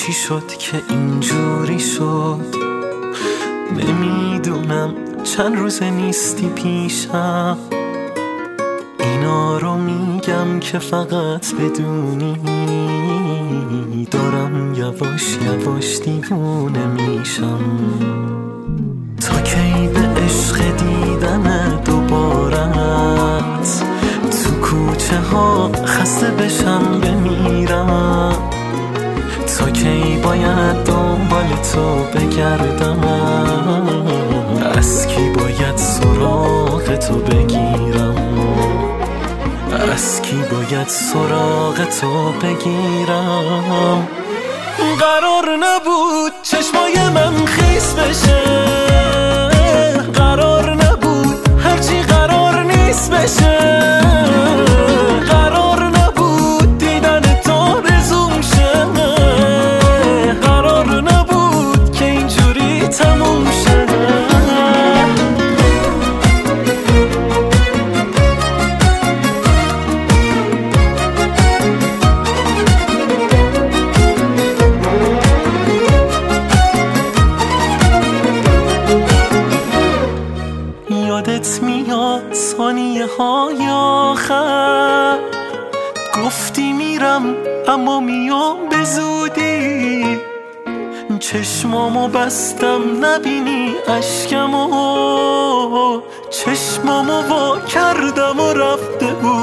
چی شد که اینجوری شد؟ نمیدونم چند روز نیستی پیشم، اینا رو میگم که فقط بدونی دارم یواش یواش دیوونه میشم. تا کی به عشق دیدن دوبارت تو کوچه ها خسته بشم بمیرم؟ تا کی باید دنبال تو بگردم؟ از کی باید سراغ تو بگیرم؟ از کی باید سراغ تو بگیرم؟ قرار نبود چشمای من خیس بشه، قرار نبود هرچی قرار نیست بشه، قرار نبود دیدن تو رزوم شه، قرار نبود که اینجوری تموم شه. یادت میاد ثانیه های آخر گفتی میرم اما میام به زودی، چشمامو بستم نبینی اشکمو، چشمامو وا کردم و رفته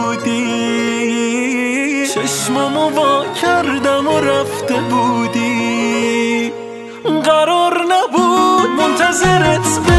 بودی، چشمامو وا کردم و رفته بودی. قرار نبود منتظرت